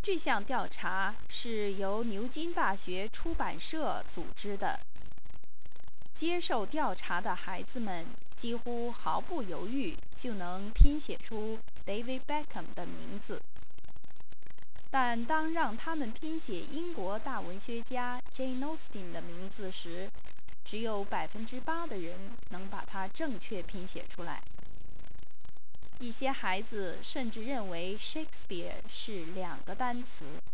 这项调查是由牛津大学出版社组织的。接受调查的孩子们几乎毫不犹豫就能拼写出 David Beckham 的名字，但当让他们拼写英国大文学家 Jane Austen 的名字时，只有8%的人能把它正确拼写出来。一些孩子甚至认为 Shakespeare 是2个单词。